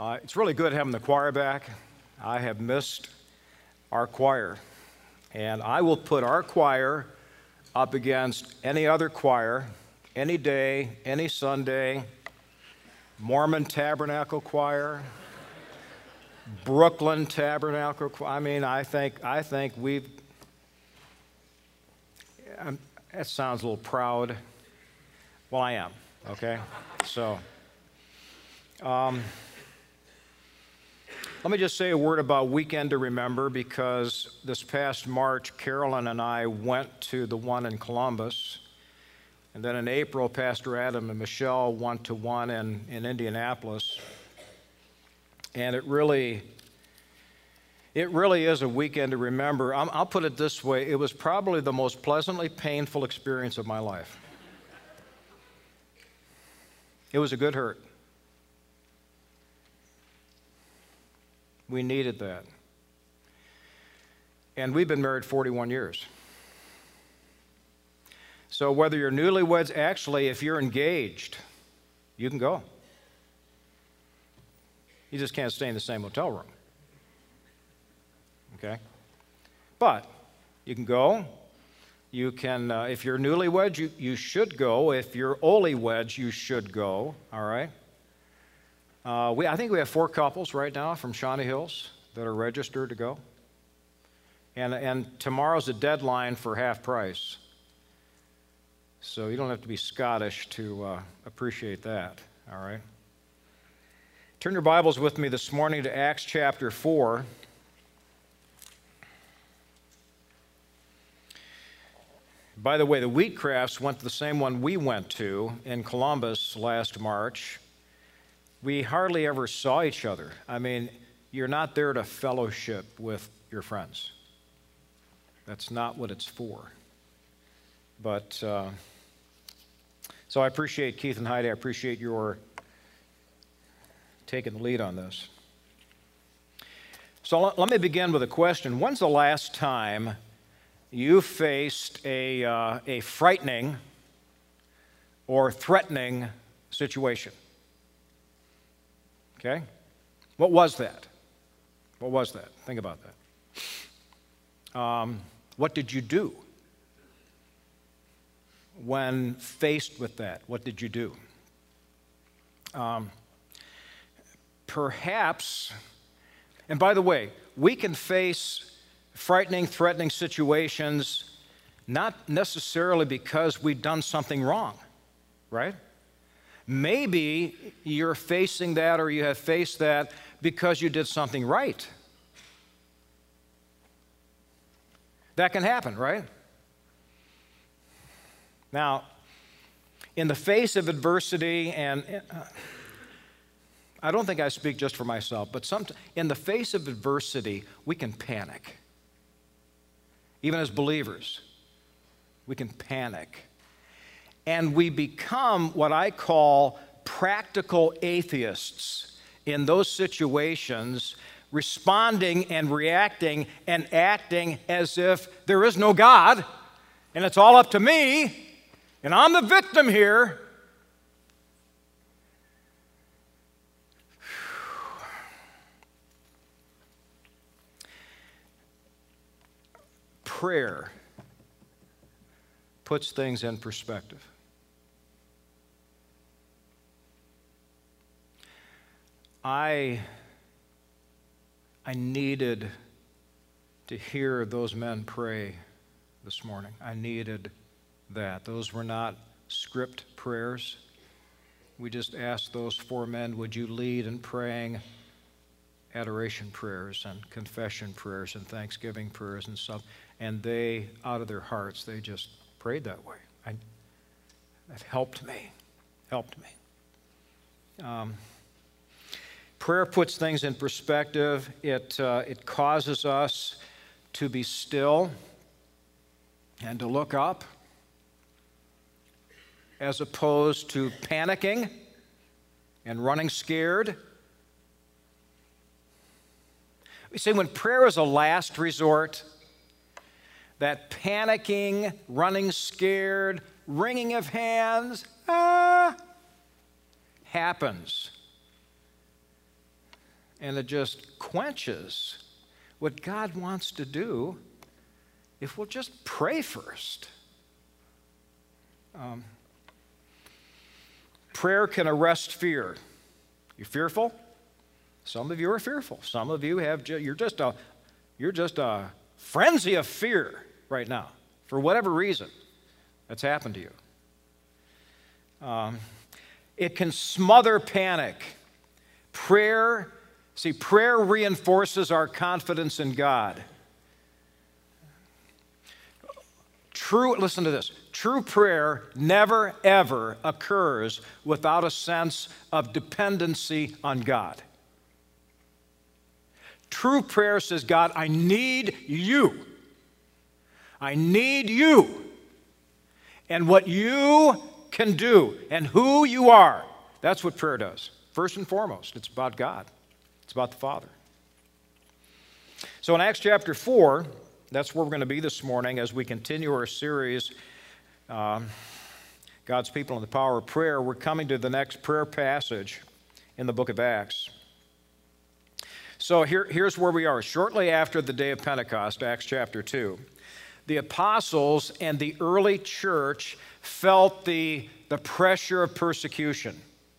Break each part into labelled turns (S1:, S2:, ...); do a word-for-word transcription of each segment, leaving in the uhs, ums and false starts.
S1: Uh, it's really good having the choir back. I have missed our choir, and I will put our choir up against any other choir, any day, any Sunday, Mormon Tabernacle Choir, Brooklyn Tabernacle Choir. I mean, I think, I think we've, um, that sounds a little proud. Well, I am, okay? So, um, let me just say a word about Weekend to Remember, because this past March, Carolyn and I went to the one in Columbus, and then in April, Pastor Adam and Michelle went to one in, in Indianapolis, and it really, it really is a weekend to remember. I'm, I'll put it this way, it was probably the most pleasantly painful experience of my life. It was a good hurt. We needed that. And we've been married forty-one years. So whether you're newlyweds, actually, if you're engaged, you can go. You just can't stay in the same hotel room. Okay? But you can go. You can, uh, if you're newlyweds, you, you should go. If you're onlyweds, you should go. All right? Uh, we, I think we have four couples right now from Shawnee Hills that are registered to go. And, and tomorrow's the deadline for half price. So you don't have to be Scottish to uh, appreciate that, all right? Turn your Bibles with me this morning to Acts chapter four. By the way, the Wheatcrafts went to the same one we went to in Columbus last March. We hardly ever saw each other. I mean, you're not there to fellowship with your friends. That's not what it's for. But, uh, so I appreciate Keith and Heidi. I appreciate your taking the lead on this. So let, let me begin with a question. When's the last time you faced a, uh, a frightening or threatening situation? Okay? What was that? What was that? Think about that. Um, what did you do when faced with that? What did you do? Um, perhaps, and by the way, we can face frightening, threatening situations not necessarily because we've done something wrong, right? Maybe you're facing that or you have faced that because you did something right. That can happen, right? Now, in the face of adversity, and uh, I don't think I speak just for myself, but some, in the face of adversity, we can panic. Even as believers, we can panic. And we become what I call practical atheists in those situations, responding and reacting and acting as if there is no God, and it's all up to me, and I'm the victim here. Prayer puts things in perspective. I, I needed to hear those men pray this morning. I needed that. Those were not script prayers. We just asked those four men, would you lead in praying adoration prayers and confession prayers and thanksgiving prayers and stuff. And they, out of their hearts, they just prayed that way. I, that helped me, helped me. Um, prayer puts things in perspective. It, uh, it causes us to be still and to look up as opposed to panicking and running scared. We say when prayer is a last resort, that panicking, running scared, wringing of hands, ah, happens. and it just quenches what God wants to do if we'll just pray first. Um, prayer can arrest fear. You fearful? Some of you are fearful. Some of you have ju- you're just a you're just a frenzy of fear right now for whatever reason that's happened to you. Um, it can smother panic. Prayer, see, prayer reinforces our confidence in God. True, listen to this. True prayer never, ever occurs without a sense of dependency on God. True prayer says, God, I need you. I need you. And what you can do and who you are. That's what prayer does. First and foremost, it's about God. It's about the Father. So in Acts chapter four, that's where we're going to be this morning as we continue our series, um, God's People and the Power of Prayer. We're coming to the next prayer passage in the book of Acts. So here, here's where we are. Shortly after the day of Pentecost, Acts chapter two, the apostles and the early church felt the, the pressure of persecution.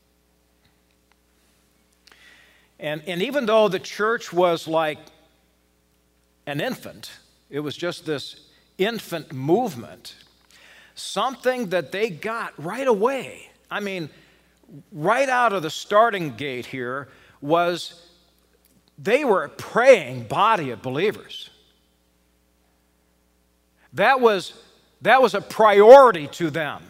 S1: And, and even though the church was like an infant, it was just this infant movement, something that they got right away, I mean, right out of the starting gate here, was they were a praying body of believers. That was, that was a priority to them.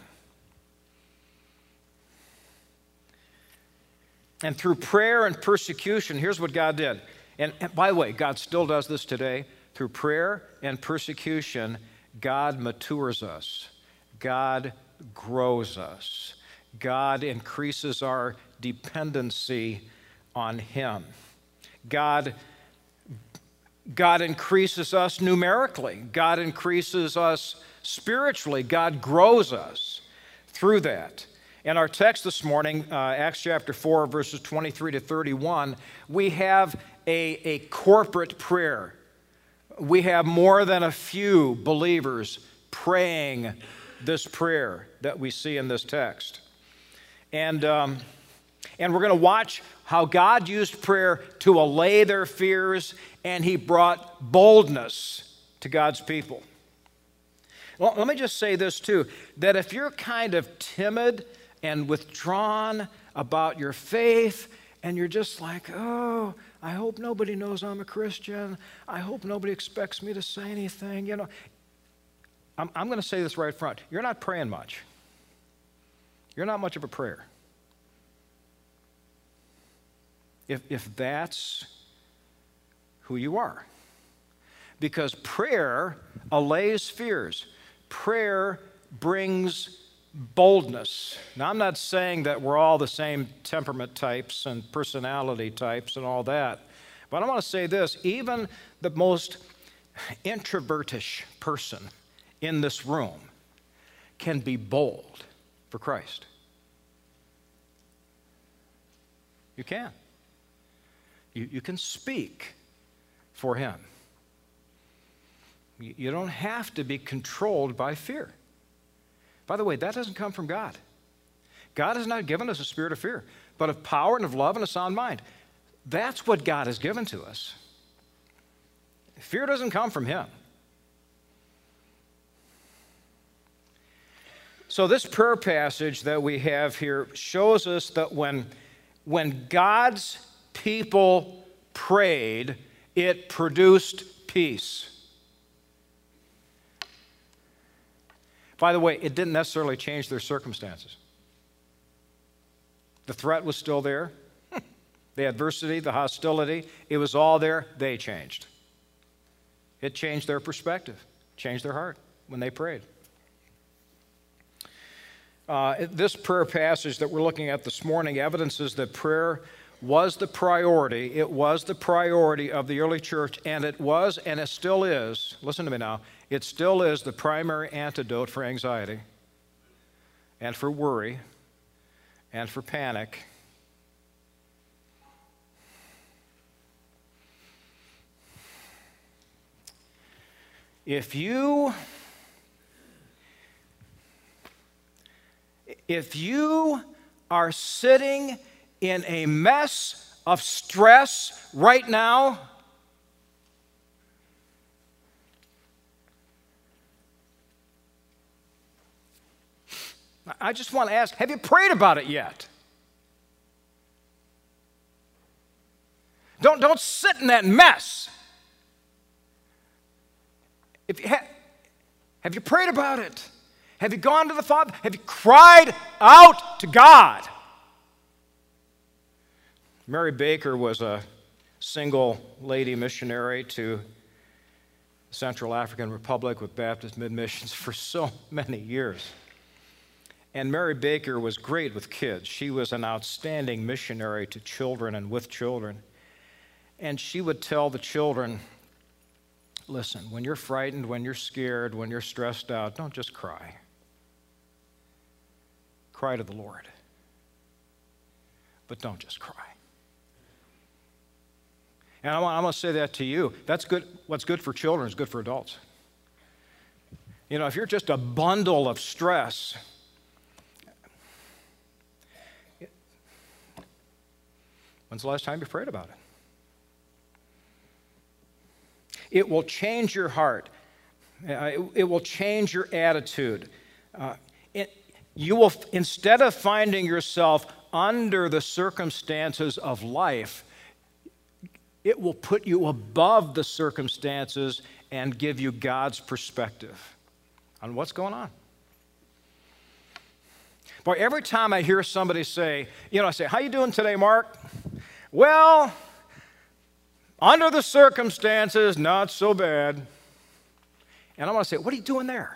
S1: And through prayer and persecution, here's what God did. And, and by the way, God still does this today. Through prayer and persecution, God matures us. God grows us. God increases our dependency on Him. God, God increases us numerically. God increases us spiritually. God grows us through that. In our text this morning, uh, Acts chapter four, verses twenty-three to thirty-one, we have a, a corporate prayer. We have more than a few believers praying this prayer that we see in this text. And, um, and we're going to watch how God used prayer to allay their fears, and He brought boldness to God's people. Well, let me just say this too, that if you're kind of timid and withdrawn about your faith, and you're just like, oh, I hope nobody knows I'm a Christian. I hope nobody expects me to say anything. You know, I'm, I'm going to say this right up front. You're not praying much. You're not much of a prayer. If, if that's who you are. Because prayer allays fears. Prayer brings boldness. Now, I'm not saying that we're all the same temperament types and personality types and all that, but I want to say this, even the most introvertish person in this room can be bold for Christ. You can. You, you can speak for Him. You, you don't have to be controlled by fear. By the way, that doesn't come from God. God has not given us a spirit of fear, but of power and of love and a sound mind. That's what God has given to us. Fear doesn't come from Him. So this prayer passage that we have here shows us that when, when God's people prayed, it produced peace. By the way, it didn't necessarily change their circumstances. The threat was still there. The adversity, the hostility, it was all there. They changed. It changed their perspective, changed their heart when they prayed. Uh, this prayer passage that we're looking at this morning evidences that prayer was the priority. It was the priority of the early church, and it was, and it still is, listen to me now, it still is the primary antidote for anxiety and for worry and for panic. If you, if you are sitting in a mess of stress right now, I just want to ask, have you prayed about it yet? Don't, don't sit in that mess. If you ha- have you prayed about it? Have you gone to the Father? Have you cried out to God? Mary Baker was a single lady missionary to the Central African Republic with Baptist Mid-Missions for so many years. And Mary Baker was great with kids. She was an outstanding missionary to children and with children. And she would tell the children, listen, when you're frightened, when you're scared, when you're stressed out, don't just cry. Cry to the Lord. But don't just cry. And I'm, I'm going to say that to you. That's good. What's good for children is good for adults. You know, if you're just a bundle of stress, when's the last time you prayed about it? It will change your heart. Uh, it, it will change your attitude. Uh, it, you will, instead of finding yourself under the circumstances of life, it will put you above the circumstances and give you God's perspective on what's going on. Boy, every time I hear somebody say, you know, I say, how you doing today, Mark? Well, under the circumstances, not so bad. And I want to say, what are you doing there?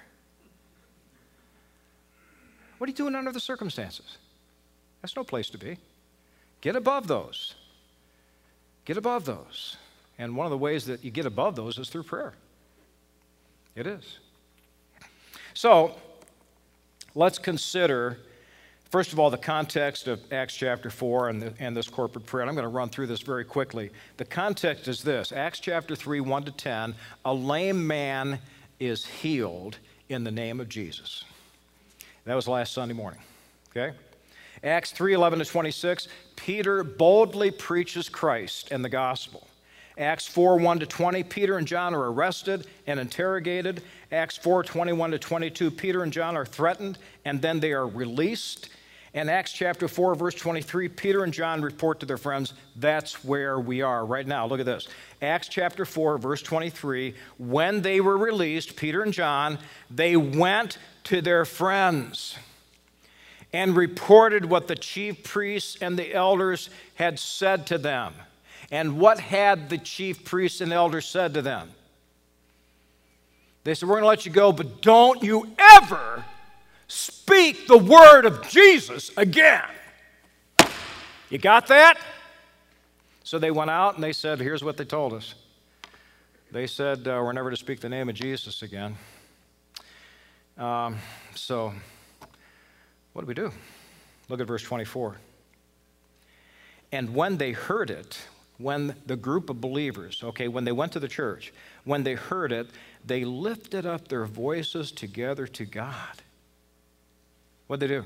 S1: What are you doing under the circumstances? That's no place to be. Get above those. Get above those. And one of the ways that you get above those is through prayer. It is. So, let's consider, first of all, the context of Acts chapter four and, the, and this corporate prayer. And I'm going to run through this very quickly. The context is this. Acts chapter three, one to ten. A lame man is healed in the name of Jesus. That was last Sunday morning. Okay? Acts three, eleven to twenty-six. Peter boldly preaches Christ and the gospel. Acts four, one to twenty. Peter and John are arrested and interrogated. Acts four, twenty-one to twenty-two. Peter and John are threatened and then they are released. And Acts chapter four, verse twenty-three, Peter and John report to their friends, that's where we are right now. Look at this. Acts chapter four, verse twenty-three, when they were released, Peter and John, they went to their friends and reported what the chief priests and the elders had said to them. And what had the chief priests and elders said to them? They said, we're going to let you go, but don't you ever speak the word of Jesus again. You got that? So they went out and they said, here's what they told us. They said, uh, we're never to speak the name of Jesus again. Um, so what do we do? Look at verse twenty-four. And when they heard it, when the group of believers, okay, when they went to the church, when they heard it, they lifted up their voices together to God. What'd they do?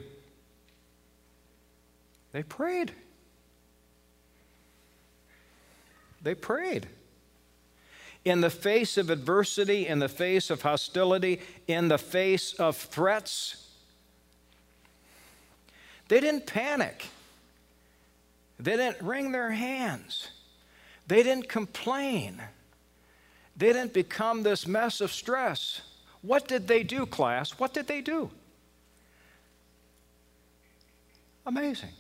S1: They prayed. They prayed. In the face of adversity, in the face of hostility, in the face of threats, they didn't panic. They didn't wring their hands. They didn't complain. They didn't become this mess of stress. What did they do, class? What did they do? Amazing.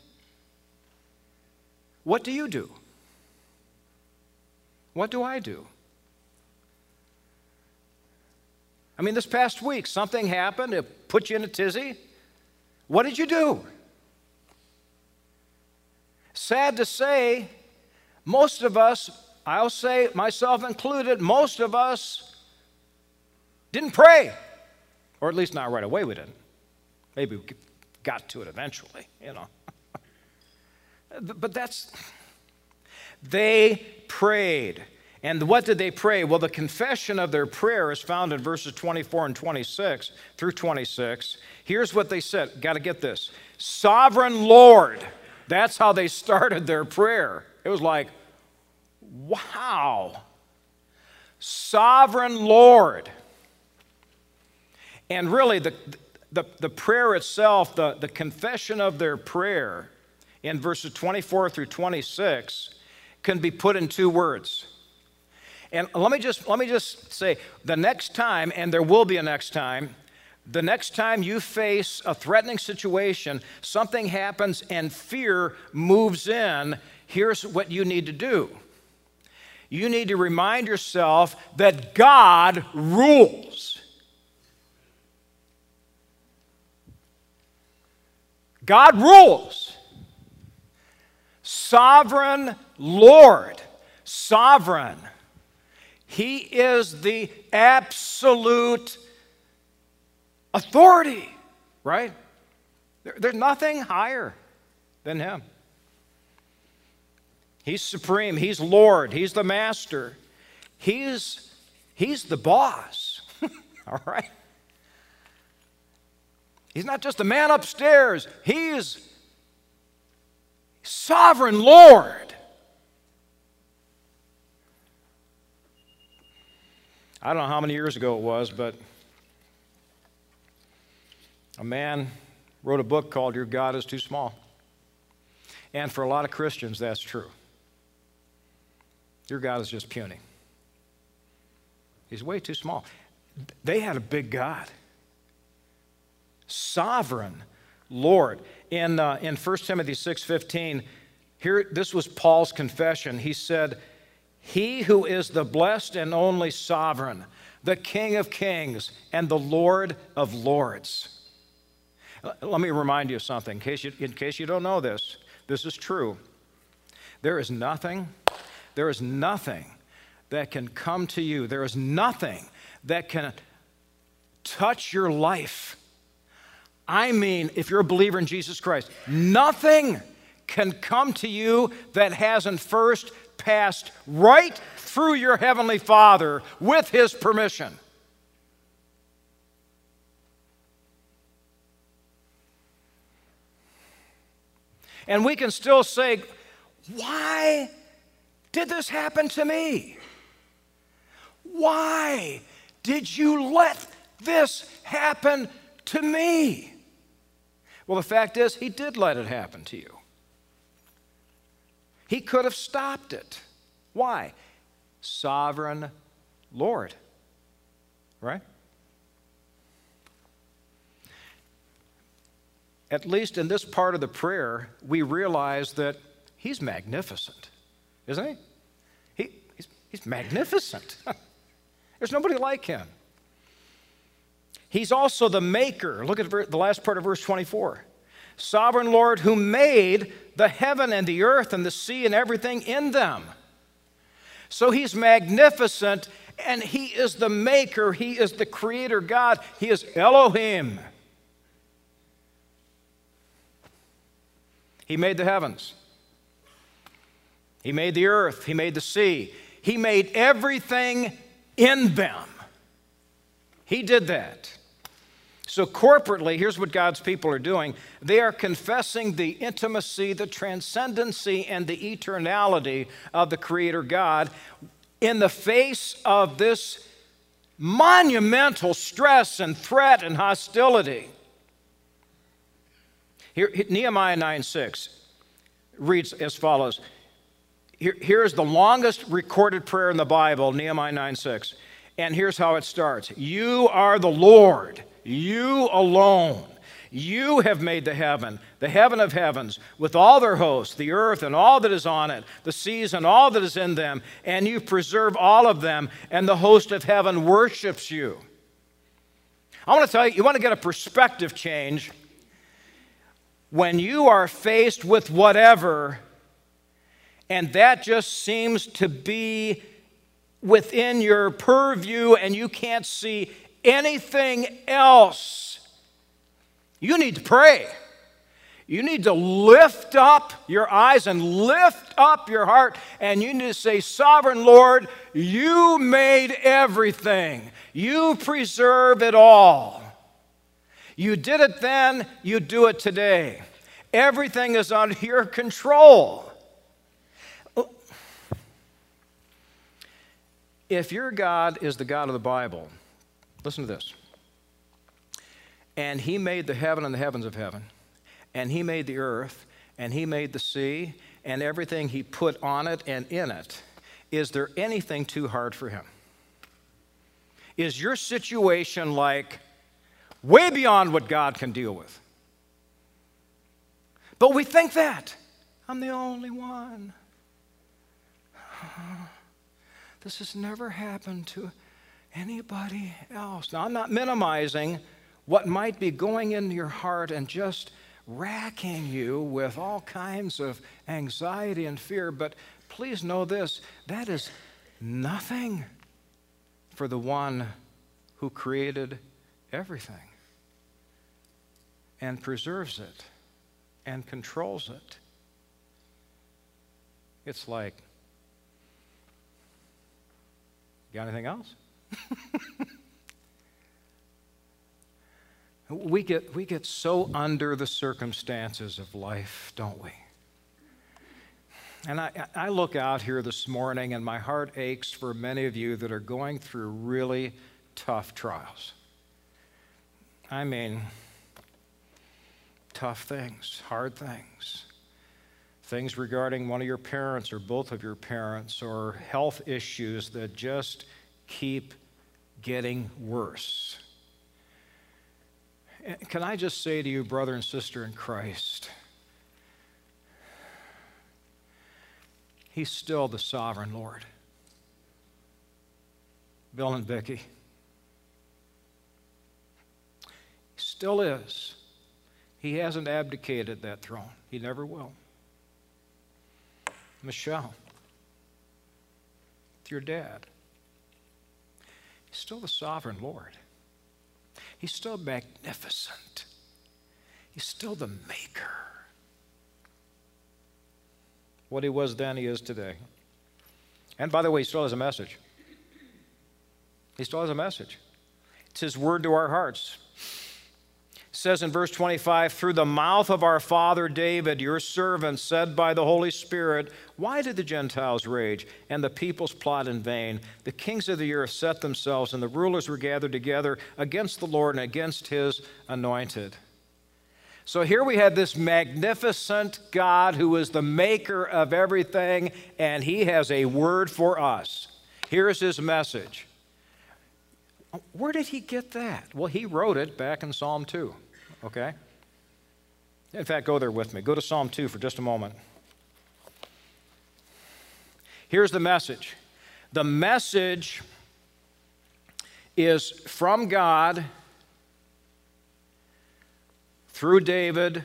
S1: What do you do? What do I do? I mean, this past week, something happened, it put you in a tizzy. What did you do? Sad to say, most of us, I'll say myself included, most of us didn't pray. Or at least not right away we didn't. Maybe we got to it eventually, you know. But that's, they prayed. And what did they pray? Well, the confession of their prayer is found in verses twenty-four and twenty-six through twenty-six. Here's what they said. Got to get this. Sovereign Lord. That's how they started their prayer. It was like, wow. Sovereign Lord. And really, the, the, the prayer itself, the, the confession of their prayer in verses twenty-four through twenty-six can be put in two words. And let me just let me just say, the next time, and there will be a next time, the next time you face a threatening situation, something happens and fear moves in, here's what you need to do. You need to remind yourself that God rules. God rules. Sovereign Lord. Sovereign. He is the absolute authority, right? There, there's nothing higher than him. He's supreme. He's Lord. He's the master. He's, he's the boss, all right? He's not just the man upstairs. He's sovereign Lord. I don't know how many years ago it was, but a man wrote a book called Your God is Too Small. And for a lot of Christians, that's true. Your God is just puny. He's way too small. They had a big God. Sovereign Lord. In, uh, in First Timothy six fifteen, here, this was Paul's confession. He said, He who is the blessed and only sovereign, the King of kings and the Lord of lords. Let me remind you of something, in case you, in case you don't know this. This is true. There is nothing, there is nothing that can come to you. There is nothing that can touch your life. I mean, if you're a believer in Jesus Christ, nothing can come to you that hasn't first passed right through your Heavenly Father with His permission. And we can still say, why did this happen to me? Why did you let this happen to me? Well, the fact is, He did let it happen to you. He could have stopped it. Why? Sovereign Lord. Right? At least in this part of the prayer, we realize that He's magnificent, isn't He? he he's, he's magnificent. There's nobody like Him. He's also the maker. Look at the last part of verse twenty-four. Sovereign Lord, who made the heaven and the earth and the sea and everything in them. So He's magnificent, and He is the maker. He is the creator God. He is Elohim. He made the heavens. He made the earth. He made the sea. He made everything in them. He did that. So corporately, here's what God's people are doing. They are confessing the intimacy, the transcendency, and the eternality of the Creator God in the face of this monumental stress and threat and hostility. Here, Nehemiah nine six reads as follows. Here, here's the longest recorded prayer in the Bible, Nehemiah nine six. And here's how it starts. You are the Lord. You alone. You have made the heaven, the heaven of heavens, with all their hosts, the earth and all that is on it, the seas and all that is in them, and you preserve all of them, and the host of heaven worships you. I want to tell you, you want to get a perspective change. When you are faced with whatever, and that just seems to be within your purview and you can't see anything else, you need to pray. You need to lift up your eyes and lift up your heart, and you need to say, Sovereign Lord, you made everything. You preserve it all. You did it then, you do it today. Everything is under your control. If your God is the God of the Bible, listen to this. And he made the heaven and the heavens of heaven, and he made the earth, and he made the sea, and everything he put on it and in it. Is there anything too hard for him? Is your situation like way beyond what God can deal with? But we think that. I'm the only one. This has never happened to anybody else. Now, I'm not minimizing what might be going into your heart and just racking you with all kinds of anxiety and fear, but please know this, that is nothing for the one who created everything and preserves it and controls it. It's like, got anything else? we get we get so under the circumstances of life, don't we? And I, I look out here this morning and my heart aches for many of you that are going through really tough trials. I mean, tough things, hard things. Things regarding one of your parents or both of your parents, or health issues that just keep getting worse. Can I just say to you, brother and sister in Christ, he's still the sovereign Lord. Bill and Vicki. He still is. He hasn't abdicated that throne. He never will. Michelle, it's your dad. He's still the sovereign Lord. He's still magnificent. He's still the maker. What he was then, he is today. And by the way, he still has a message. He still has a message. It's his word to our hearts. It says in verse twenty-five, through the mouth of our father David, your servant, said by the Holy Spirit, why did the Gentiles rage and the peoples plot in vain? The kings of the earth set themselves, and the rulers were gathered together against the Lord and against his anointed. So here we have this magnificent God who is the maker of everything, and he has a word for us. Here's his message. Where did he get that? Well, he wrote it back in Psalm two, okay? In fact, go there with me. Go to Psalm two for just a moment. Here's the message. The message is from God through David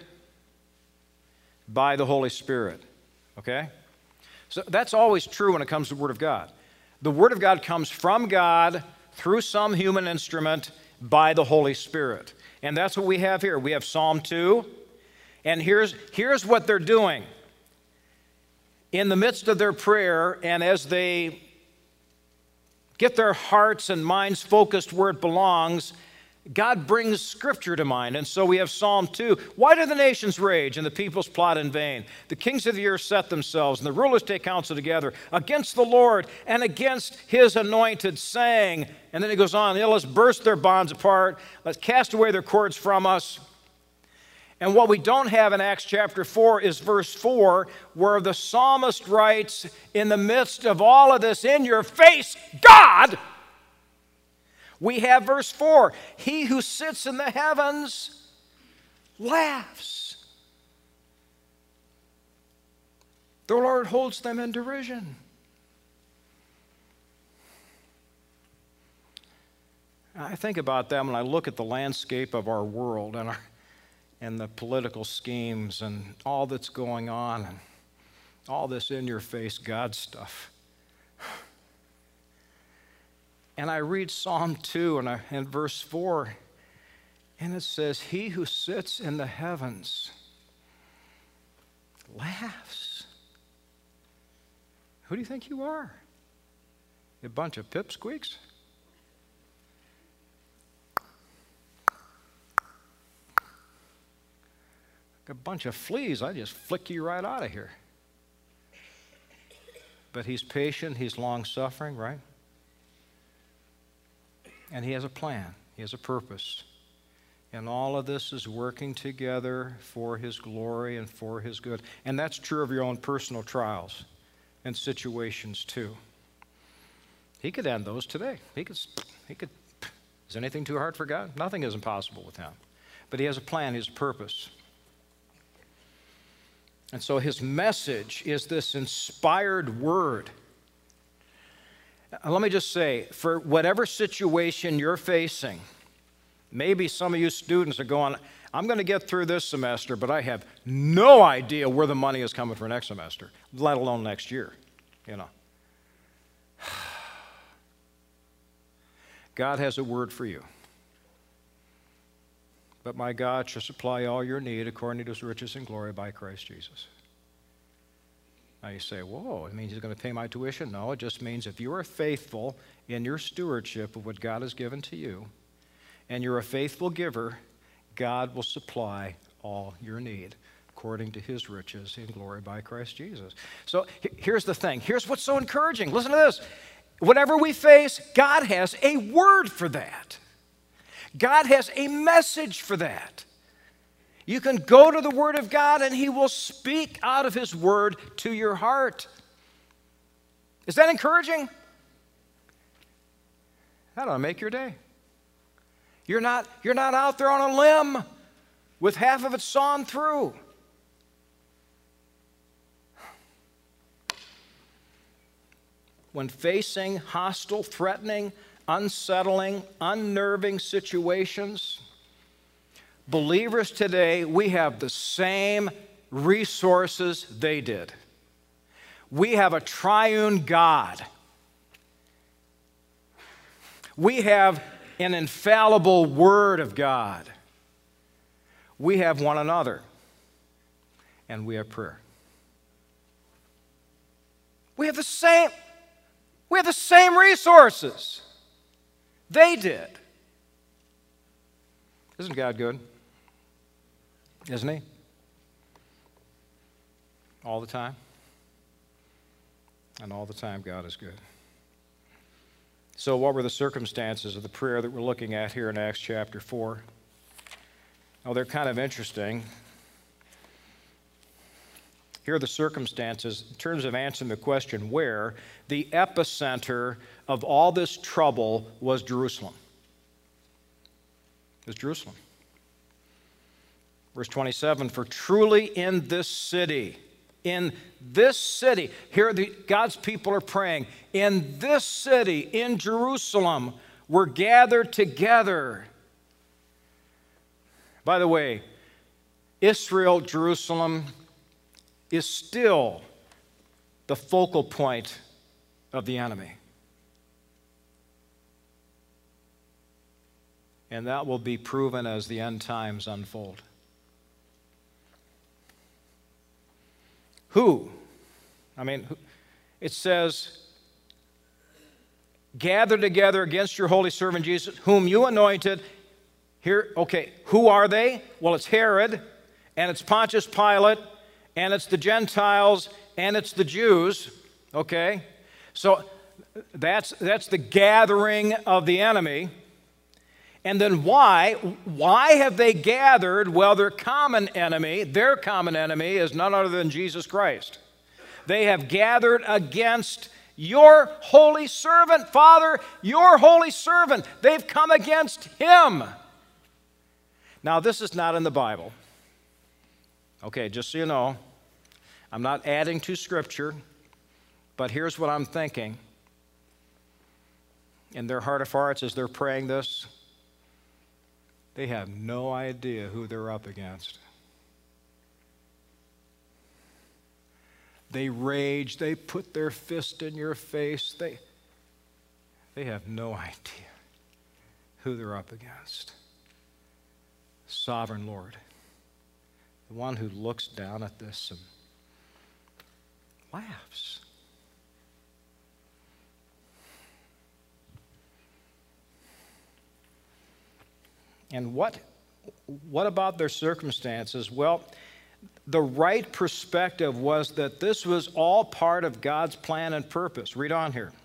S1: by the Holy Spirit, okay? So that's always true when it comes to the Word of God. The Word of God comes from God through some human instrument by the Holy Spirit. And that's what we have here. We have Psalm two, and here's, here's what they're doing. In the midst of their prayer, and as they get their hearts and minds focused where it belongs, God brings Scripture to mind. And so we have Psalm two. Why do the nations rage and the peoples plot in vain? The kings of the earth set themselves, and the rulers take counsel together against the Lord and against his anointed, saying, and then he goes on, let's burst their bonds apart. Let's cast away their cords from us. And what we don't have in Acts chapter four is verse four, where the psalmist writes, in the midst of all of this, in your face, God, we have verse four, he who sits in the heavens laughs. The Lord holds them in derision. I think about that when I look at the landscape of our world and, our, and the political schemes and all that's going on and all this in-your-face God stuff. And I read Psalm two and, I, and verse four, and it says, he who sits in the heavens laughs. Who do you think you are? A bunch of pipsqueaks? A bunch of fleas, I just flick you right out of here. But he's patient, he's long-suffering, right? And he has a plan, he has a purpose. And all of this is working together for his glory and for his good. And that's true of your own personal trials and situations too. He could end those today. He could, he could, is anything too hard for God? Nothing is impossible with him. But he has a plan, he has a purpose. And so his message is this inspired word. Let me just say, for whatever situation you're facing, maybe some of you students are going, I'm going to get through this semester, but I have no idea where the money is coming for next semester, let alone next year, you know. God has a word for you. But my God shall supply all your need according to his riches and glory by Christ Jesus. Now you say, whoa, it means he's going to pay my tuition? No, it just means if you are faithful in your stewardship of what God has given to you, and you're a faithful giver, God will supply all your need according to his riches in glory by Christ Jesus. So here's the thing. Here's what's so encouraging. Listen to this. Whatever we face, God has a word for that. God has a message for that. You can go to the Word of God and he will speak out of his word to your heart. Is that encouraging? That ought to make your day. You're not, you're not out there on a limb with half of it sawn through. When facing hostile, threatening, unsettling, unnerving situations, believers today, we have the same resources they did. We have a triune God. We have an infallible Word of God. We have one another, and we have prayer. We have the same, we have the same resources. They did. Isn't God good? Isn't he? All the time? And all the time, God is good. So what were the circumstances of the prayer that we're looking at here in Acts chapter four? Oh, they're kind of interesting. Here are the circumstances in terms of answering the question where. The epicenter of all this trouble was Jerusalem. It was Jerusalem. Verse twenty-seven, for truly in this city, in this city, here the, God's people are praying, in this city, in Jerusalem, we're gathered together. By the way, Israel, Jerusalem, is still the focal point of the enemy. And that will be proven as the end times unfold. Who? I mean, it says, gather together against your holy servant Jesus, whom you anointed. Here, okay, who are they? Well, it's Herod, and it's Pontius Pilate, and it's the Gentiles, and it's the Jews, okay? So that's, that's the gathering of the enemy. And then why? Why have they gathered? Well, their common enemy, their common enemy is none other than Jesus Christ. They have gathered against your holy servant, Father, your holy servant. They've come against him. Now, this is not in the Bible. Okay, just so you know, I'm not adding to Scripture, but here's what I'm thinking. In their heart of hearts, as they're praying this, they have no idea who they're up against. They rage, they put their fist in your face. They, they have no idea who they're up against. Sovereign Lord, the one who looks down at this and laughs. And what, what about their circumstances? Well, the right perspective was that this was all part of God's plan and purpose. Read on here.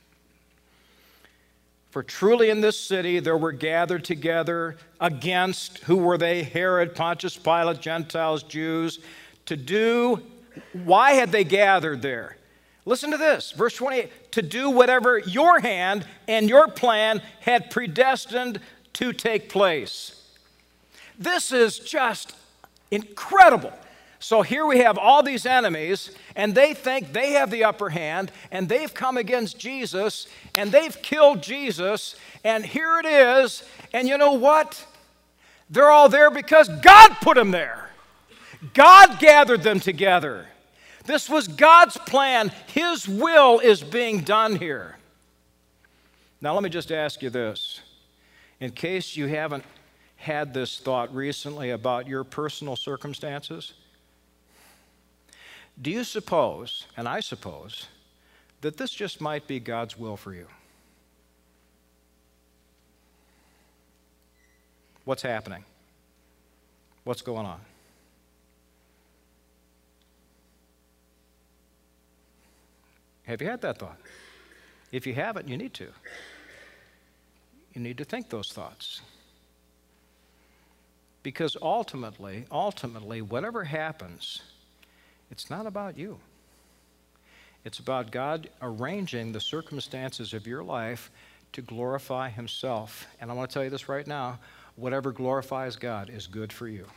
S1: For truly in this city there were gathered together against, who were they? Herod, Pontius Pilate, Gentiles, Jews, to do, why had they gathered there? Listen to this, verse twenty-eight, to do whatever your hand and your plan had predestined to take place. This is just incredible. So here we have all these enemies, and they think they have the upper hand, and they've come against Jesus, and they've killed Jesus, and here it is, and you know what? They're all there because God put them there. God gathered them together. This was God's plan. His will is being done here. Now let me just ask you this. In case you haven't had this thought recently about your personal circumstances, do you suppose, and I suppose, that this just might be God's will for you? What's happening? What's going on? Have you had that thought? If you haven't, you need to. You need to think those thoughts. Because ultimately, ultimately, whatever happens, it's not about you. It's about God arranging the circumstances of your life to glorify Himself. And I want to tell you this right now, whatever glorifies God is good for you.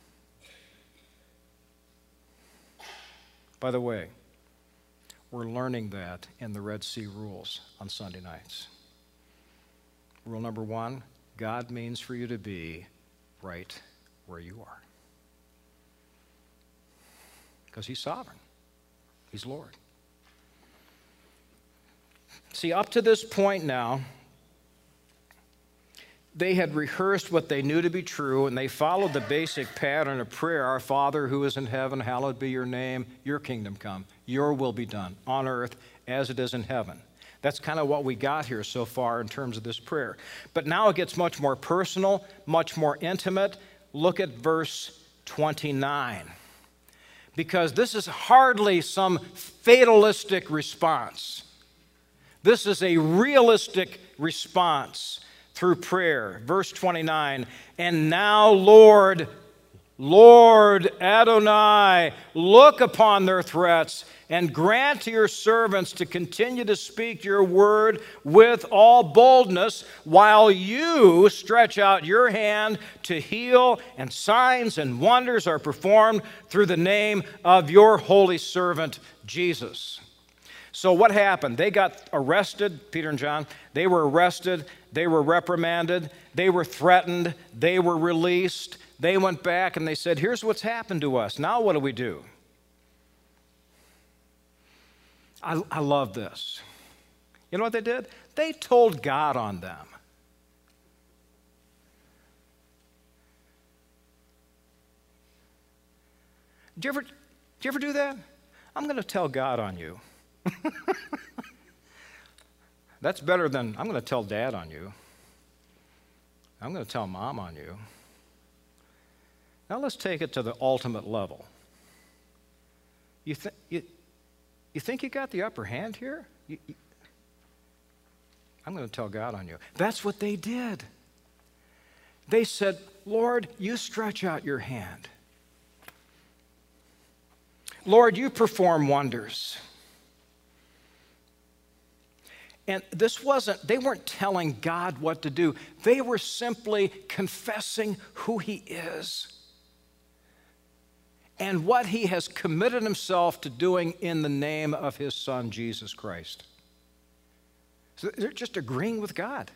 S1: By the way, we're learning that in the Red Sea Rules on Sunday nights. Rule number one, God means for you to be right where you are. Because He's sovereign. He's Lord. See, up to this point now, they had rehearsed what they knew to be true, and they followed the basic pattern of prayer. Our Father who is in heaven, hallowed be your name. Your kingdom come. Your will be done on earth as it is in heaven. That's kind of what we got here so far in terms of this prayer. But now it gets much more personal, much more intimate. Look at verse twenty-nine. Because this is hardly some fatalistic response. This is a realistic response through prayer. Verse twenty-nine, and now, Lord, Lord Adonai, look upon their threats and grant to your servants to continue to speak your word with all boldness while you stretch out your hand to heal, and signs and wonders are performed through the name of your holy servant, Jesus. So what happened? They got arrested, Peter and John. They were arrested. They were reprimanded. They were threatened. They were released. They went back and they said, here's what's happened to us. Now what do we do? I, I love this. You know what they did? They told God on them. Do you ever, do you ever do that? I'm going to tell God on you. That's better than I'm going to tell Dad on you. I'm going to tell Mom on you. Now let's take it to the ultimate level. You, th- you, you think you got the upper hand here? You, you, I'm going to tell God on you. That's what they did. They said, Lord, you stretch out your hand. Lord, you perform wonders. And this wasn't, they weren't telling God what to do. They were simply confessing who He is and what He has committed Himself to doing in the name of His Son, Jesus Christ. So they're just agreeing with God.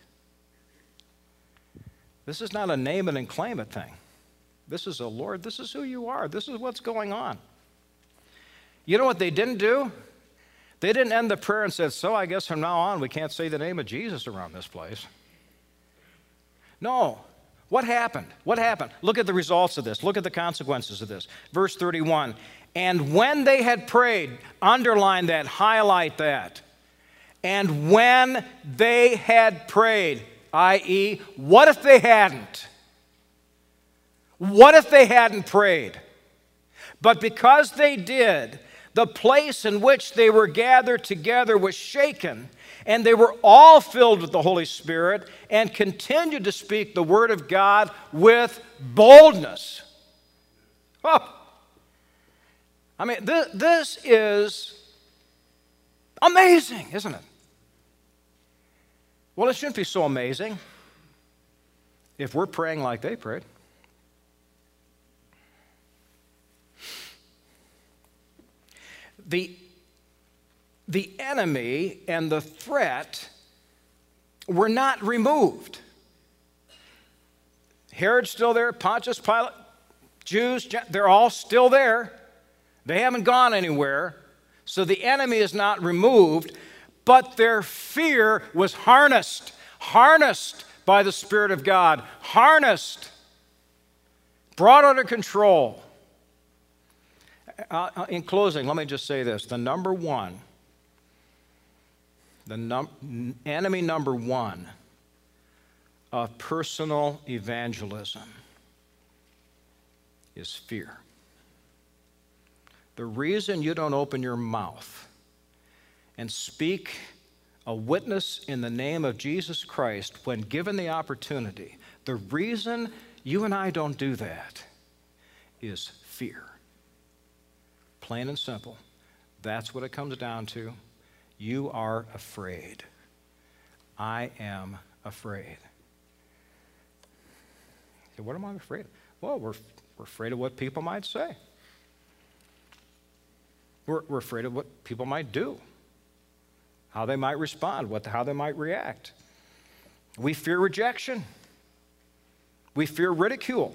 S1: This is not a name it and claim it thing. This is a Lord, this is who you are. This is what's going on. You know what they didn't do? They didn't end the prayer and said, so I guess from now on we can't say the name of Jesus around this place. No. What happened? What happened? Look at the results of this. Look at the consequences of this. Verse thirty-one, and when they had prayed, underline that, highlight that. And when they had prayed, that is, what if they hadn't? What if they hadn't prayed? But because they did, the place in which they were gathered together was shaken, and they were all filled with the Holy Spirit and continued to speak the word of God with boldness. Oh. I mean, this, this is amazing, isn't it? Well, it shouldn't be so amazing if we're praying like they prayed. The, the enemy and the threat were not removed. Herod's still there, Pontius Pilate, Jews, they're all still there. They haven't gone anywhere. So the enemy is not removed, but their fear was harnessed, harnessed by the Spirit of God, harnessed, brought under control. Uh, in closing, let me just say this. The number one, the num- enemy number one of personal evangelism is fear. The reason you don't open your mouth and speak a witness in the name of Jesus Christ when given the opportunity, the reason you and I don't do that is fear. Plain and simple. That's what it comes down to. You are afraid. I am afraid. So what am I afraid of? Well, we're, we're afraid of what people might say. We're, we're afraid of what people might do, how they might respond, what, how they might react. We fear rejection. We fear ridicule.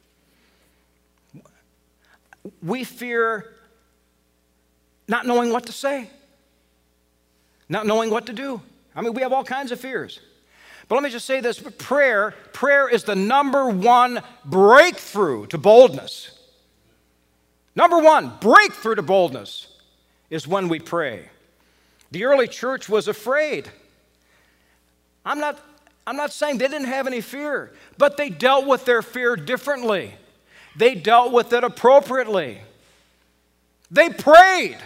S1: We fear not knowing what to say, not knowing what to do. I mean, we have all kinds of fears. But let me just say this, prayer, prayer is the number one breakthrough to boldness. Number one, breakthrough to boldness is when we pray. The early church was afraid. I'm not, I'm not saying they didn't have any fear, but they dealt with their fear differently. They dealt with it appropriately. They prayed.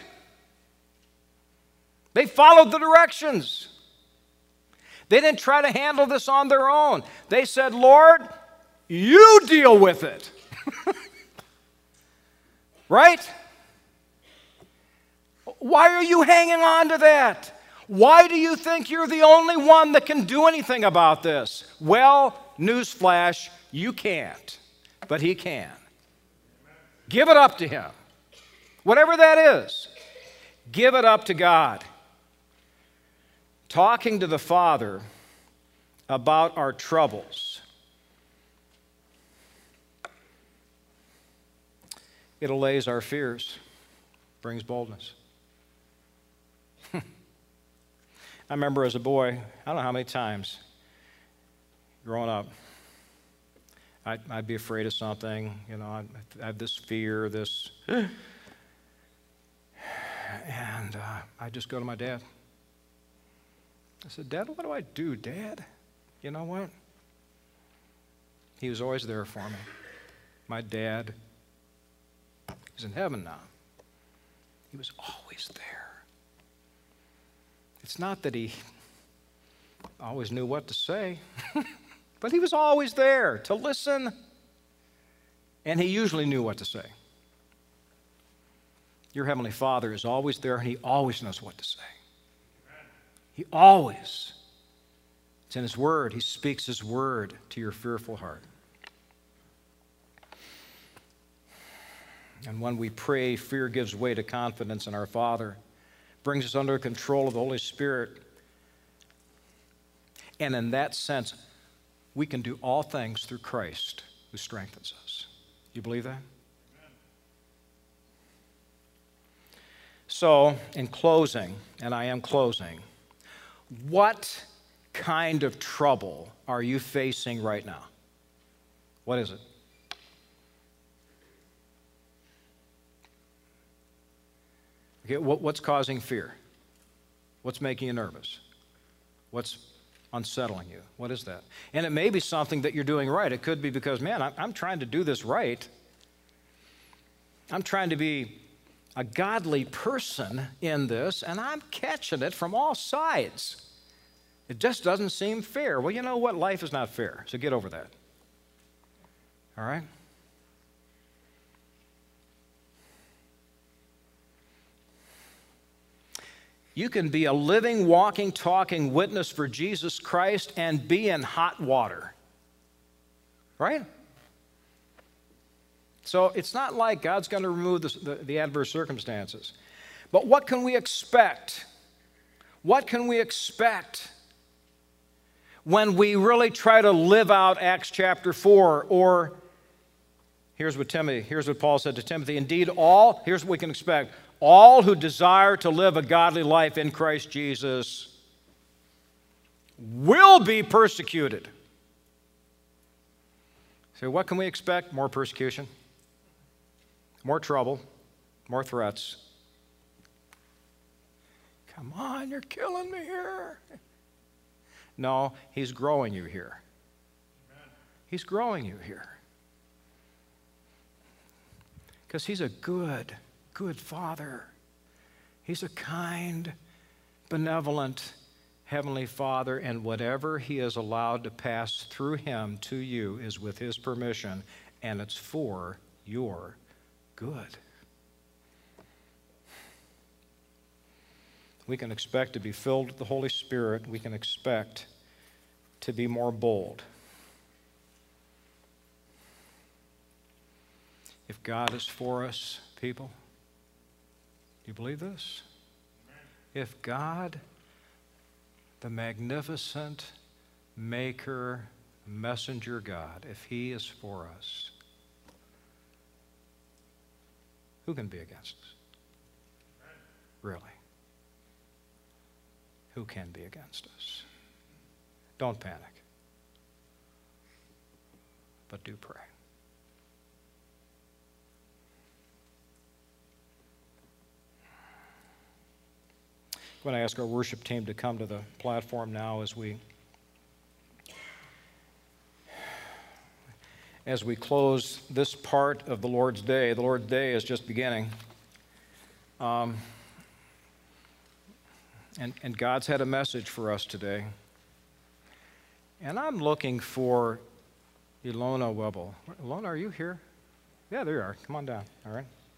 S1: They followed the directions. They didn't try to handle this on their own. They said, Lord, you deal with it. Right? Why are you hanging on to that? Why do you think you're the only one that can do anything about this? Well, newsflash, you can't, but he can. Give it up to him. Whatever that is, give it up to God. Talking to the Father about our troubles. It allays our fears, brings boldness. I remember as a boy, I don't know how many times growing up, I'd, I'd be afraid of something, you know, I'd, I'd have this fear, this, and uh, I'd just go to my dad. I said, Dad, what do I do, Dad? You know what? He was always there for me. My dad, he's in heaven now. He was always there. It's not that he always knew what to say, but he was always there to listen, and he usually knew what to say. Your Heavenly Father is always there, and he always knows what to say. He always, it's in his word, he speaks his word to your fearful heart. And when we pray, fear gives way to confidence in our Father, brings us under control of the Holy Spirit. And in that sense, we can do all things through Christ who strengthens us. You believe that? So, in closing, and I am closing, what kind of trouble are you facing right now? What is it? Okay, what, what's causing fear? What's making you nervous? What's unsettling you? What is that? And it may be something that you're doing right. It could be because, man, I'm, I'm trying to do this right. I'm trying to be a godly person in this, and I'm catching it from all sides. It just doesn't seem fair. Well, you know what? Life is not fair, so get over that. All right? You can be a living, walking, talking witness for Jesus Christ and be in hot water. Right? So it's not like God's going to remove the, the, the adverse circumstances. But what can we expect? What can we expect when we really try to live out Acts chapter four? Or here's what Timothy, here's what Paul said to Timothy. Indeed, all, here's what we can expect. All who desire to live a godly life in Christ Jesus will be persecuted. So what can we expect? More persecution, more trouble, more threats. Come on, you're killing me here. No, he's growing you here. He's growing you here. Because he's a good Good Father. He's a kind, benevolent, Heavenly Father, and whatever He has allowed to pass through Him to you is with His permission, and it's for your good. We can expect to be filled with the Holy Spirit. We can expect to be more bold. If God is for us, people, do you believe this? If God, the magnificent maker, messenger God, if He is for us, who can be against us? Really? Who can be against us? Don't panic, but do pray. I'm going to ask our worship team to come to the platform now as we as we close this part of the Lord's Day. The Lord's Day is just beginning. Um, and, and God's had a message for us today. And I'm looking for Ilona Webble. Ilona, are you here? Yeah, there you are. Come on down, all right?